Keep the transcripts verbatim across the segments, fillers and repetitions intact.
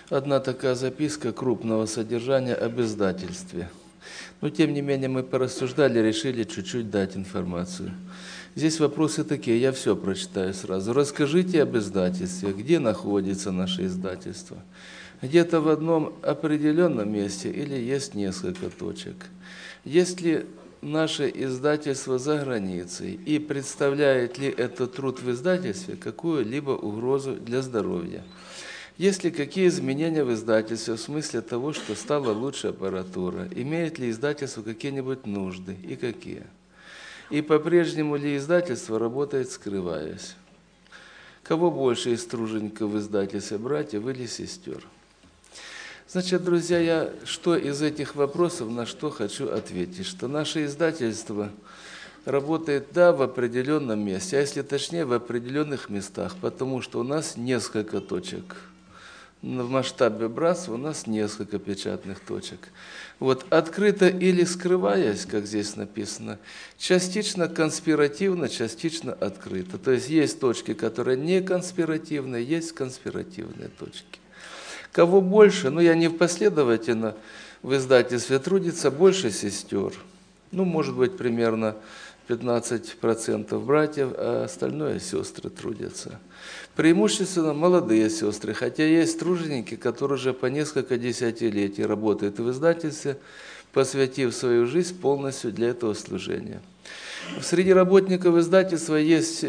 Одна такая записка крупного содержания об издательстве. Но тем не менее мы порассуждали, решили чуть-чуть дать информацию. Здесь вопросы такие, я все прочитаю сразу. Расскажите об издательстве, где находится наше издательство. Где-то в одном определенном месте или есть несколько точек. Есть ли наше издательство за границей и представляет ли этот труд в издательстве какую-либо угрозу для здоровья? Есть ли какие изменения в издательстве в смысле того, что стала лучше аппаратура? Имеет ли издательство какие-нибудь нужды и какие? И по-прежнему ли издательство работает, скрываясь? Кого больше из тружеников в издательстве, братьев или сестер? Значит, друзья, я что из этих вопросов на что хочу ответить? Что наше издательство работает, да, в определенном месте, а если точнее, в определенных местах, потому что у нас несколько точек. В масштабе братства у нас несколько печатных точек. Вот, открыто или скрываясь, как здесь написано, частично конспиративно, частично открыто. То есть есть точки, которые не конспиративные, есть конспиративные точки. Кого больше, ну я не последовательно в издательстве трудится, больше сестер. Ну, может быть, примерно пятнадцать процентов братьев, а остальное сестры трудятся. Преимущественно молодые сестры, хотя есть труженики, которые уже по несколько десятилетий работают в издательстве, посвятив свою жизнь полностью для этого служения. Среди работников издательства есть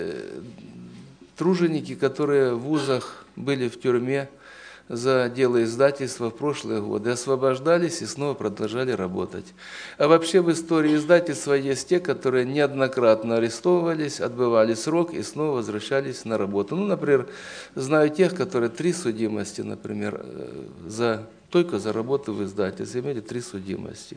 труженики, которые в вузах были в тюрьме за дело издательства в прошлые годы, освобождались и снова продолжали работать. А вообще в истории издательства есть те, которые неоднократно арестовывались, отбывали срок и снова возвращались на работу. Ну, например, знаю тех, которые три судимости, например, за, только за работу в издательстве, имели три судимости.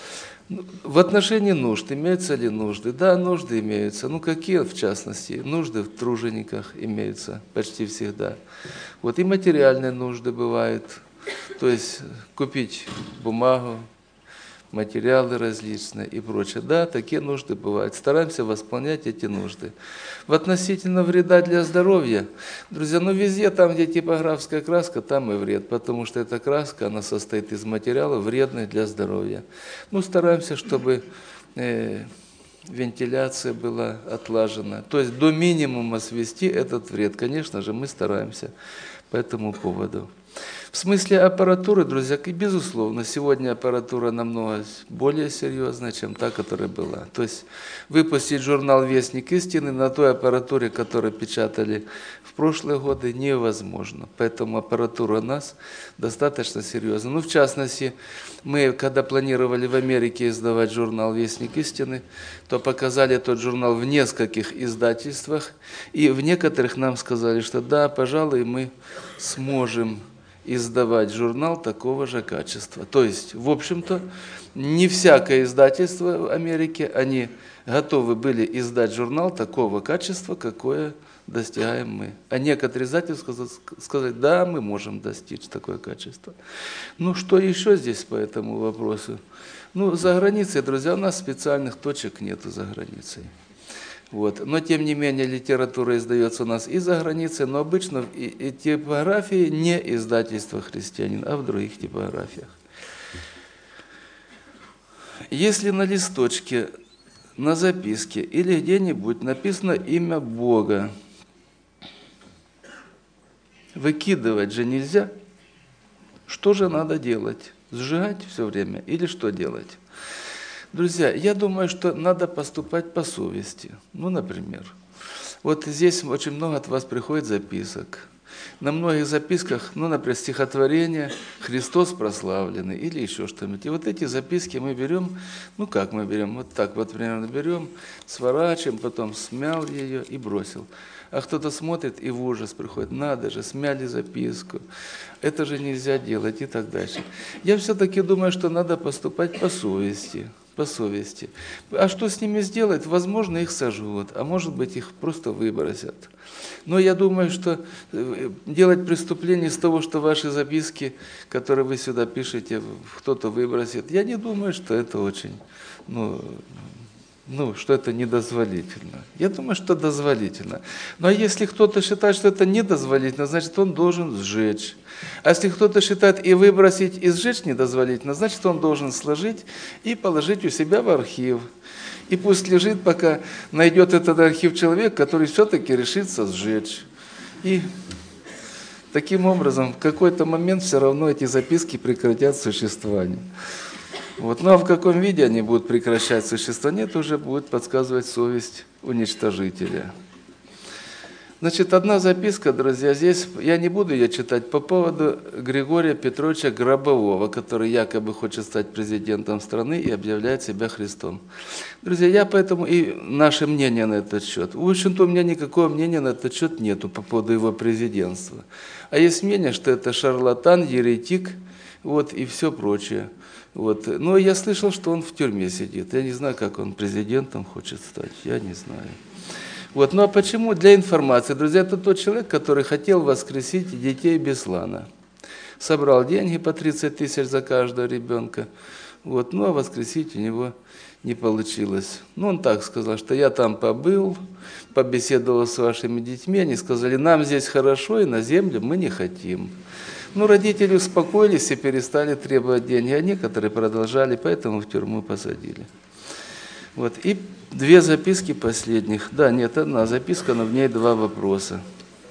В отношении нужд, имеются ли нужды? Да, нужды имеются. Ну, какие, в частности? Нужды в тружениках имеются почти всегда. Вот и материальные нужды бывают. То есть купить бумагу, материалы различные и прочее. Да, такие нужды бывают. Стараемся восполнять эти нужды. В относительно вреда для здоровья, друзья, ну везде там, где типографская краска, там и вред, потому что эта краска, она состоит из материалов вредных для здоровья. Ну, стараемся, чтобы э, вентиляция была отлажена. То есть до минимума свести этот вред. Конечно же, мы стараемся по этому поводу. В смысле аппаратуры, друзья, безусловно, сегодня аппаратура намного более серьезная, чем та, которая была. То есть выпустить журнал «Вестник истины» на той аппаратуре, которую печатали в прошлые годы, невозможно. Поэтому аппаратура у нас достаточно серьезная. Ну, в частности, мы, когда планировали в Америке издавать журнал «Вестник истины», то показали тот журнал в нескольких издательствах, и в некоторых нам сказали, что да, пожалуй, мы сможем издавать журнал такого же качества. То есть, в общем-то, не всякое издательство в Америке, они готовы были издать журнал такого качества, какое достигаем мы. А некоторые издательства сказали, да, мы можем достичь такое качество. Ну, что еще здесь по этому вопросу? Ну, за границей, друзья, у нас специальных точек нету за границей. Вот. Но, тем не менее, литература издается у нас и за границей, но обычно и, и типографии не издательства «Христианин», а в других типографиях. Если на листочке, на записке или где-нибудь написано имя Бога, выкидывать же нельзя. Что же надо делать? Сжигать все время или что делать? Друзья, я думаю, что надо поступать по совести. Ну, например, вот здесь очень много от вас приходит записок. На многих записках, ну, например, стихотворение «Христос прославленный» или еще что-нибудь. И вот эти записки мы берем, ну, как мы берем? Вот так вот примерно берем, сворачиваем, потом смял ее и бросил. А кто-то смотрит и в ужас приходит, надо же, смяли записку, это же нельзя делать и так дальше. Я все-таки думаю, что надо поступать по совести. По совести. А что с ними сделать? Возможно, их сожгут, а может быть, их просто выбросят. Но я думаю, что делать преступление из того, что ваши записки, которые вы сюда пишете, кто-то выбросит, я не думаю, что это очень, ну, ну, что это недозволительно. Я думаю, что дозволительно. Но если кто-то считает, что это недозволительно, значит, он должен сжечь. А если кто-то считает и выбросить, и сжечь недозволительно, значит, он должен сложить и положить у себя в архив. И пусть лежит, пока найдет этот архив человек, который все-таки решится сжечь. И таким образом, в какой-то момент все равно эти записки прекратят существование. Вот. Ну а в каком виде они будут прекращать существование, это уже будет подсказывать совесть уничтожителя. Значит, одна записка, друзья, здесь, я не буду ее читать, по поводу Григория Петровича Гробового, который якобы хочет стать президентом страны и объявляет себя Христом. Друзья, я поэтому и наше мнение на этот счет. В общем-то, у меня никакого мнения на этот счет нету по поводу его президентства. А есть мнение, что это шарлатан, еретик, вот, и все прочее. Вот. Но я слышал, что он в тюрьме сидит. Я не знаю, как он президентом хочет стать, я не знаю. Вот. Ну а почему? Для информации. Друзья, это тот человек, который хотел воскресить детей Беслана. Собрал деньги по тридцать тысяч за каждого ребенка. Вот. Ну а воскресить у него не получилось. Ну он так сказал, что я там побыл, побеседовал с вашими детьми. Они сказали, нам здесь хорошо, и на землю мы не хотим. Ну, родители успокоились и перестали требовать деньги, а некоторые продолжали, поэтому в тюрьму посадили. Вот. И две записки последних. Да, нет, одна записка, но в ней два вопроса.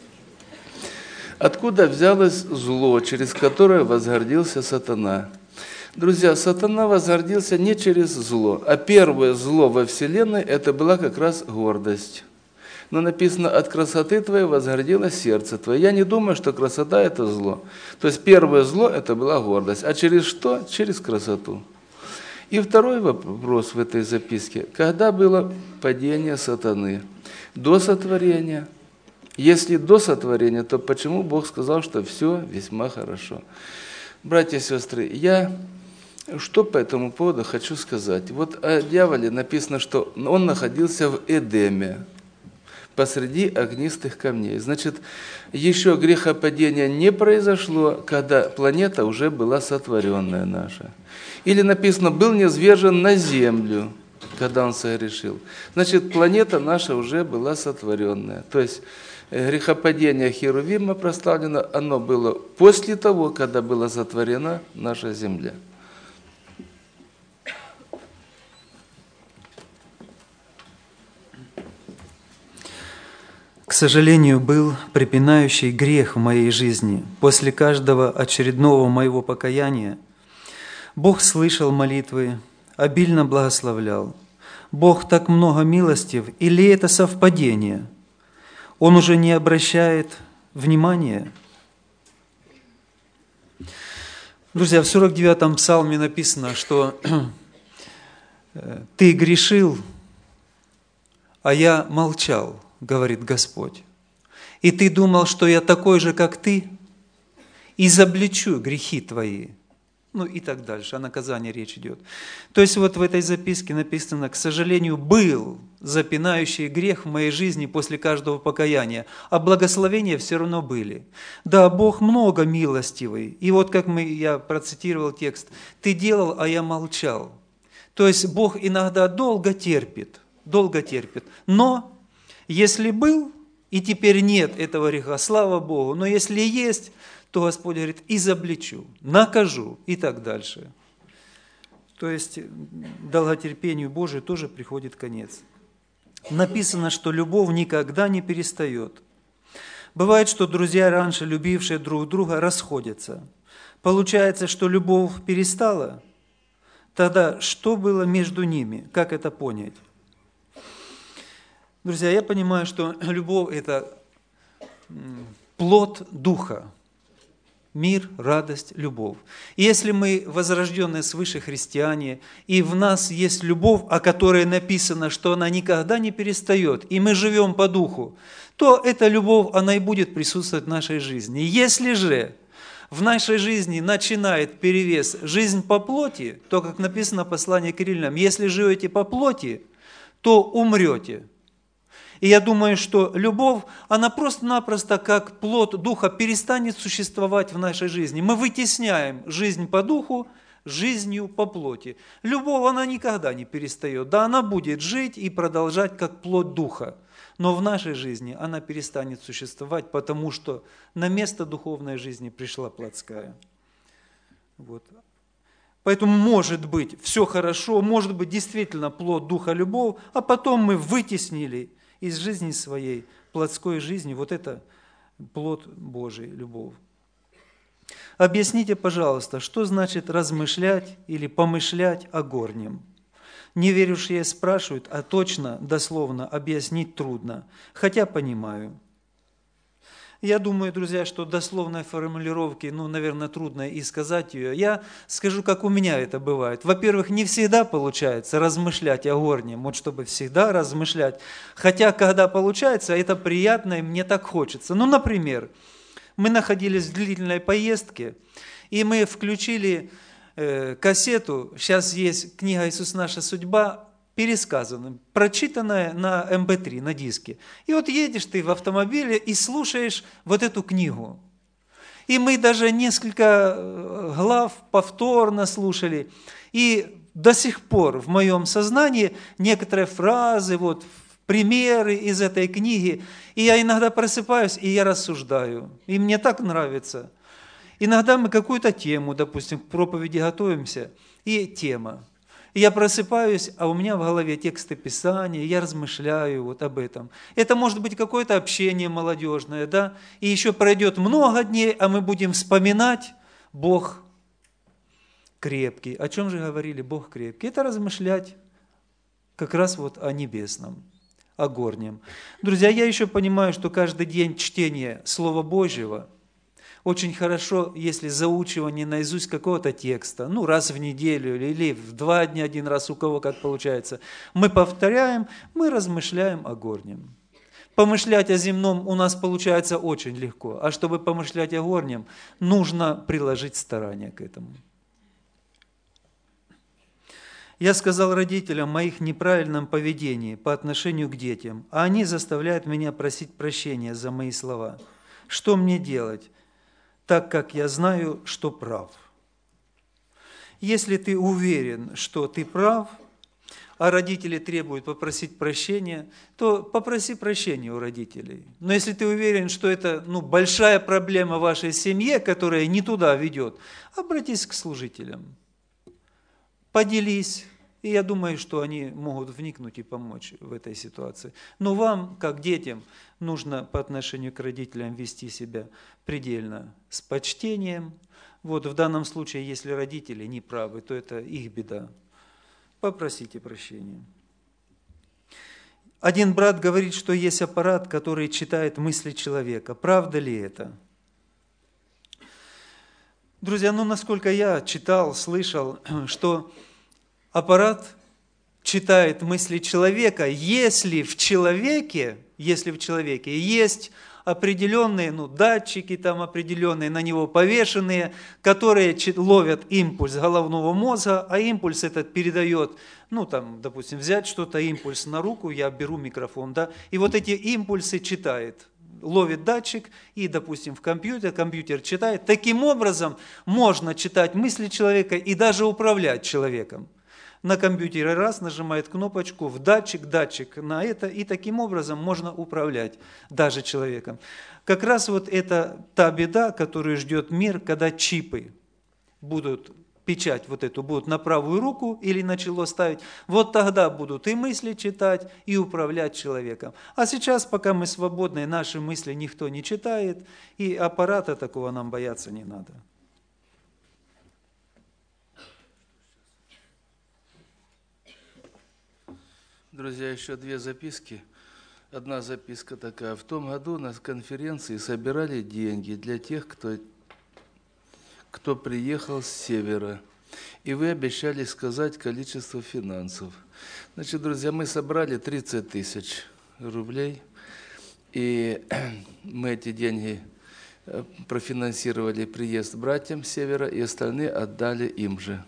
Откуда взялось зло, через которое возгордился сатана? Друзья, сатана возгордился не через зло, а первое зло во Вселенной – это была как раз гордость. Но написано, от красоты твоей возгордилось сердце твое. Я не думаю, что красота – это зло. То есть первое зло – это была гордость. А через что? Через красоту. И второй вопрос в этой записке. Когда было падение сатаны? До сотворения. Если до сотворения, то почему Бог сказал, что все весьма хорошо? Братья и сестры, я что по этому поводу хочу сказать. Вот о дьяволе написано, что он находился в Эдеме, посреди огнистых камней. Значит, еще грехопадение не произошло, когда планета уже была сотворенная наша. Или написано, был низвержен на землю, когда он согрешил. Значит, планета наша уже была сотворенная. То есть грехопадение Херувима прославлено, оно было после того, когда была сотворена наша земля. К сожалению, был препинающий грех в моей жизни. После каждого очередного моего покаяния Бог слышал молитвы, обильно благословлял. Бог так много милостив, или это совпадение? Он уже не обращает внимания? Друзья, в сорок девятом псалме написано, что «Ты грешил, а я молчал», говорит Господь. «И ты думал, что я такой же, как ты, изобличу грехи твои». Ну и так дальше, о наказании речь идет. То есть вот в этой записке написано, к сожалению, был запинающий грех в моей жизни после каждого покаяния, а благословения все равно были. Да, Бог много милостивый. И вот как мы, я процитировал текст, «Ты делал, а я молчал». То есть Бог иногда долго терпит, долго терпит, но если был, и теперь нет этого греха, слава Богу, но если есть, то Господь говорит, изобличу, накажу и так дальше. То есть долготерпению Божию тоже приходит конец. Написано, что любовь никогда не перестает. Бывает, что друзья, раньше любившие друг друга, расходятся. Получается, что любовь перестала. Тогда что было между ними? Как это понять? Друзья, я понимаю, что любовь – это плод Духа. Мир, радость, любовь. И если мы возрожденные свыше христиане, и в нас есть любовь, о которой написано, что она никогда не перестает, и мы живем по Духу, то эта любовь, она и будет присутствовать в нашей жизни. Если же в нашей жизни начинает перевес жизнь по плоти, то, как написано в послании к Римлянам, если живете по плоти, то умрете. И я думаю, что любовь, она просто-напросто как плод Духа перестанет существовать в нашей жизни. Мы вытесняем жизнь по Духу, жизнью по плоти. Любовь, она никогда не перестает. Да, она будет жить и продолжать как плоть духа. Но в нашей жизни она перестанет существовать, потому что на место духовной жизни пришла плотская. Вот. Поэтому может быть все хорошо, может быть действительно плод духа любовь, а потом мы вытеснили из жизни своей плотской жизни вот это плод Божий, любовь. Объясните, пожалуйста, что значит размышлять или помышлять о горнем? Неверующие спрашивают, а точно, дословно объяснить трудно, хотя понимаю. Я думаю, друзья, что дословной формулировки, ну, наверное, трудно и сказать ее. Я скажу, как у меня это бывает. Во-первых, не всегда получается размышлять о горнем, вот чтобы всегда размышлять. Хотя, когда получается, это приятно, и мне так хочется. Ну, например, мы находились в длительной поездке, и мы включили э, кассету, сейчас есть книга «Иисус. Наша судьба», пересказанная, прочитанная на эм пэ три, на диске. И вот едешь ты в автомобиле и слушаешь вот эту книгу. И мы даже несколько глав повторно слушали. И до сих пор в моем сознании некоторые фразы, вот, примеры из этой книги. И я иногда просыпаюсь, и я рассуждаю. И мне так нравится. Иногда мы какую-то тему, допустим, к проповеди готовимся, и тема. И я просыпаюсь, а у меня в голове тексты Писания, я размышляю вот об этом. Это может быть какое-то общение молодежное, да? И еще пройдет много дней, а мы будем вспоминать Бог крепкий. О чем же говорили Бог крепкий? Это размышлять как раз вот о небесном, о горнем. Друзья, я еще понимаю, что каждый день чтение Слова Божьего очень хорошо, если заучивание наизусть какого-то текста, ну, раз в неделю или в два дня один раз, у кого как получается. Мы повторяем, мы размышляем о горнем. Помышлять о земном у нас получается очень легко, а чтобы помышлять о горнем, нужно приложить старания к этому. Я сказал родителям о моих неправильном поведении по отношению к детям, а они заставляют меня просить прощения за мои слова. Что мне делать, так как я знаю, что прав? Если ты уверен, что ты прав, а родители требуют попросить прощения, то попроси прощения у родителей. Но если ты уверен, что это ну, большая проблема в вашей семье, которая не туда ведет, обратись к служителям. Поделись, и я думаю, что они могут вникнуть и помочь в этой ситуации. Но вам, как детям, нужно по отношению к родителям вести себя предельно с почтением. Вот в данном случае, если родители не правы, то это их беда. Попросите прощения. Один брат говорит, что есть аппарат, который читает мысли человека. Правда ли это? Друзья, ну насколько я читал, слышал, что аппарат читает мысли человека, если в человеке, если в человеке есть определенные ну, датчики, там определенные на него повешенные, которые ловят импульс головного мозга, а импульс этот передает, ну там, допустим, взять что-то, импульс на руку, я беру микрофон, да, и вот эти импульсы читает. Ловит датчик и, допустим, в компьютер, компьютер читает. Таким образом можно читать мысли человека и даже управлять человеком. На компьютере раз нажимает кнопочку в датчик, датчик на это, и таким образом можно управлять даже человеком. Как раз вот это та беда, которую ждет мир, когда чипы будут, печать вот эту будут на правую руку или на чело ставить, вот тогда будут и мысли читать, и управлять человеком. А сейчас, пока мы свободны, наши мысли никто не читает, и аппарата такого нам бояться не надо. Друзья, еще две записки. Одна записка такая. В том году на конференции собирали деньги для тех, кто, кто приехал с севера. И вы обещали сказать количество финансов. Значит, друзья, мы собрали тридцать тысяч рублей. И мы эти деньги профинансировали приезд братьям с севера, и остальные отдали им же.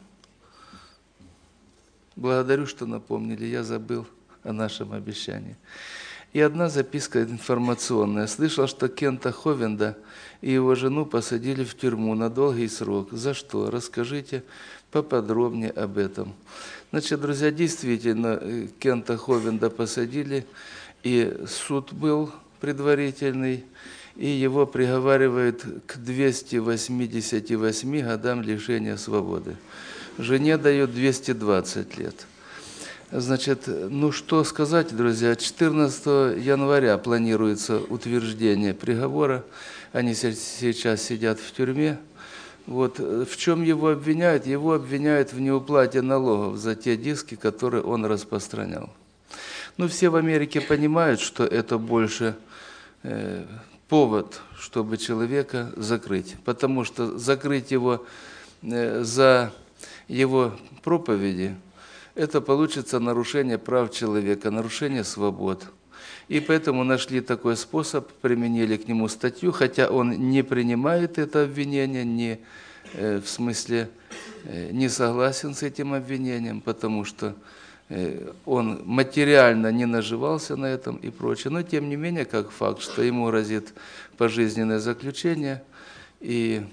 Благодарю, что напомнили, я забыл о нашем обещании. И одна записка информационная. Слышал, что Кента Ховенда и его жену посадили в тюрьму на долгий срок. За что? Расскажите поподробнее об этом. Значит, друзья, действительно, Кента Ховенда посадили, и суд был предварительный, и его приговаривают к двухстам восьмидесяти восьми годам лишения свободы. Жене дают двести двадцать лет. Значит, ну что сказать, друзья, четырнадцатого января планируется утверждение приговора. Они сейчас сидят в тюрьме. Вот. В чем его обвиняют? Его обвиняют в неуплате налогов за те диски, которые он распространял. Ну, все в Америке понимают, что это больше э, повод, чтобы человека закрыть. Потому что закрыть его э, за его проповеди, это получится нарушение прав человека, нарушение свобод. И поэтому нашли такой способ, применили к нему статью, хотя он не принимает это обвинение, не, э, в смысле э, не согласен с этим обвинением, потому что э, он материально не наживался на этом и прочее. Но тем не менее, как факт, что ему грозит пожизненное заключение, и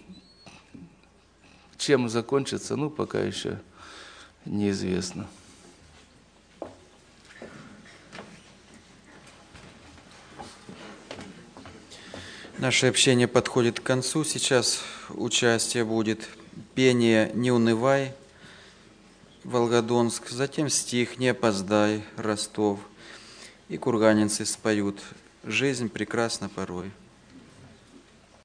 чем закончится, ну, пока еще неизвестно. Наше общение подходит к концу. Сейчас участие будет пение «Не унывай», Волгодонск, затем стих «Не опоздай», Ростов. И курганинцы споют «Жизнь прекрасна порой».